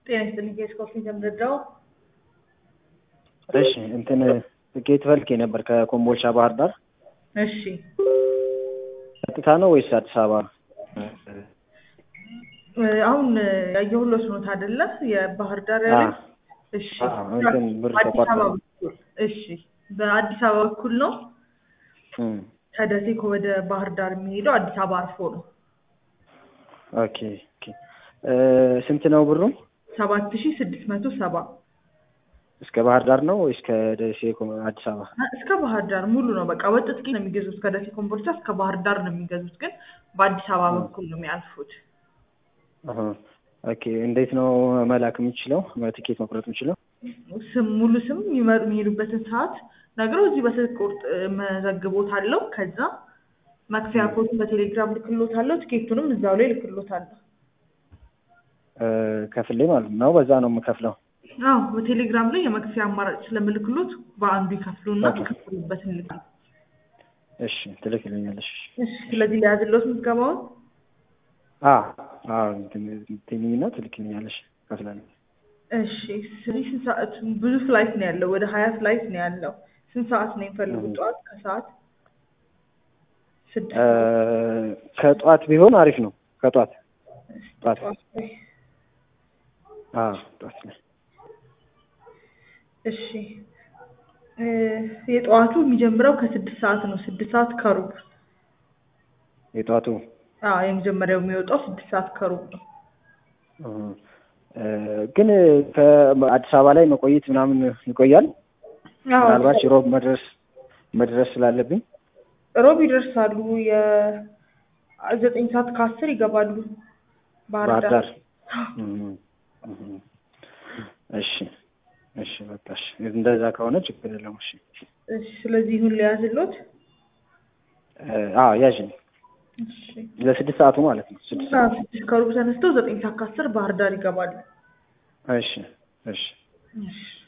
ጤና ይስጥልኝ ከስኮፊ ተምረዳው። እሺ እንትን ትኬት ፈልጌ ነበር ከኮምቦልቻ ባህር ዳር። እሺ ቀጥታ ነው ወይስ አዲስ አበባ? አሁን ያየሁሎት ነው አይደለ? የባህር ዳር ያለ። እሺ እንትን ብር ተቋርጦ። እሺ በአዲስ አበባ በኩል ነው። ከደሴ ወደ ባህር ዳር የሚሄደው አዲስ አበባ አርፎ ነው። ኦኬ ኦኬ። ስንት ነው ብሩ? 7670 እስከ ባህር ዳር ነው ወይስ ከደሴ አዲስ አበባ? እስከ ባህር ዳር ሙሉ ነው። በቃ ወጥ ጥቂት ነው የሚገዙት። ከደሴ ኮምቦልቻ እስከ ባህር ዳር ነው የሚገዙት፣ ግን በአዲስ አበባ በኩል ነው የሚያልፉት። ኦኬ። እንዴት ነው መላክ የምችለው? ትኬት መቁረጥ የምችለው? ሙሉ ስም የሚሄዱበትን ሰዓት ነግረው እዚህ በስልክ ቁርጥ መዘግቦታለሁ። ከዛ መክፈያ ኮዱን በቴሌግራም ልክሎታለሁ። ትኬቱንም እዛው ላይ ልክሎታለሁ። ከፍሌ ማለት ነው። በዛ ነው የምከፍለው? አዎ በቴሌግራም ላይ የመክፈያ አማራጭ ስለምልክሎት በአንዱ ይከፍሉና ይከፍሉበትን ልክ። እሺ ትልክልኛለሽ? እሺ ስለዚህ ለያዝሎት ምዝገባውን ትንኝና ትልክልኛለሽ ከፍላለሁ። እሺ ስንት ሰዓት? ብዙ ፍላይት ነው ያለው፣ ወደ 20 ፍላይት ነው ያለው። ስንት ሰዓት ነው የሚፈልጉት? ጠዋት ከሰዓት? ከጠዋት ቢሆን አሪፍ ነው። ከጠዋት ጠዋት ጠዋት ላይ። እሺ የጠዋቱ የሚጀምረው ከ6 ሰዓት ነው። 6 ሰዓት ከሩብ የጠዋቱ? የመጀመሪያው የሚወጣው 6 ሰዓት ከሩብ ነው። ግን ከአዲስ አበባ ላይ መቆየት ምናምን ይቆያል? ምናልባት ሮብ መድረስ ስላለብኝ ሮብ ይደርሳሉ። የ9 ሰዓት ከ10 ይገባሉ ባህር ዳር። እሺ እሺ በቃ እሺ፣ እንደዛ ከሆነ ችግር የለውም። እሺ እሺ ስለዚህ ይሁን ሊያዝሎት። ያዥኝ። እሺ ለ6 ሰዓቱ ማለት ነው። 6 ሰዓት ከሩብ ተነስተው 9 ሰዓት ከ10 ባህር ዳር ይገባሉ። እሺ እሺ እሺ